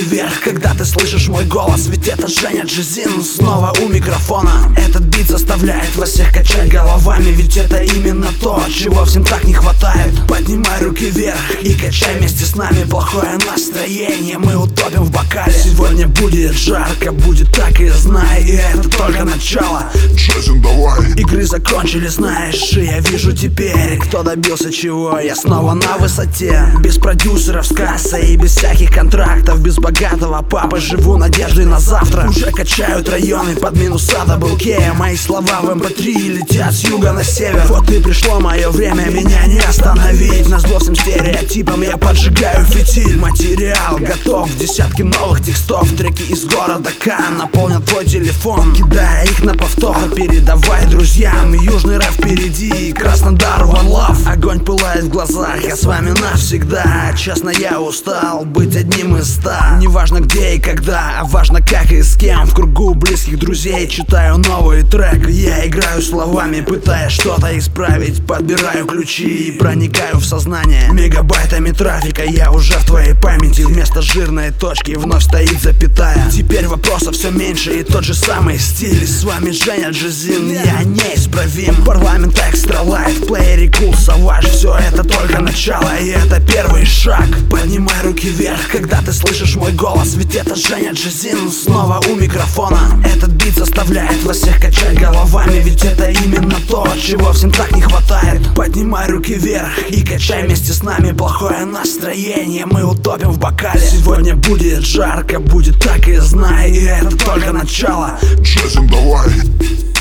вверх, когда ты слышишь мой голос, ведь это Женя Джизин снова у микрофона. Этот бит заставляет вас всех качать головами, ведь это именно то, чего всем так не хватает. Поднимай руки вверх и качай вместе с нами. Плохое настроение мы утопим в бокале. Сегодня будет жарко, будет так и знай, и это только начало. Джизин, давай. Игры закончили, знаешь, и я вижу теперь, кто добился чего. Я снова на высоте, без продюсеров с кассой и без всяких контрактов, без богатого папы живу надеждой на завтра. Уже качают районы под минус Double K. Мои слова в MP3 летят с юга на север. Вот и пришло мое время, меня не остановить. Назло всем стереотипам я поджигаю фитиль. Материал готов, десятки новых текстов. Треки из города Кан наполнят твой телефон, кидая их на повтор. Передавай друзьям, южный рэп впереди, Краснодар, One Love. Огонь пылает в глазах, я с вами навсегда. Честно, я устал быть одним из 100. Не важно где и когда, а важно как и с кем. В кругу близких друзей читаю новый трек. Я играю словами, пытаясь что-то исправить. Подбираю ключи и проникаю в сознание. Мегабайтами трафика я уже в твоей памяти. Вместо жирной точки вновь стоит запятая. Теперь вопросов все меньше и тот же самый стиль. С вами Женя Джизин, я неисправим. Парламент Экстра Лайф, в плеере Cool Savage. Все это только начало, и это первый шаг. Поднимай руки вверх, когда ты слышишь мой голос, ведь это Женя Джизин снова у микрофона. Этот бит заставляет вас всех качать головами, ведь это именно то, чего всем так не хватает. Поднимай руки вверх и качай вместе с нами. Плохое настроение мы утопим в бокале. Сегодня будет жарко, будет так и знай, и это только начало. Джизин, давай.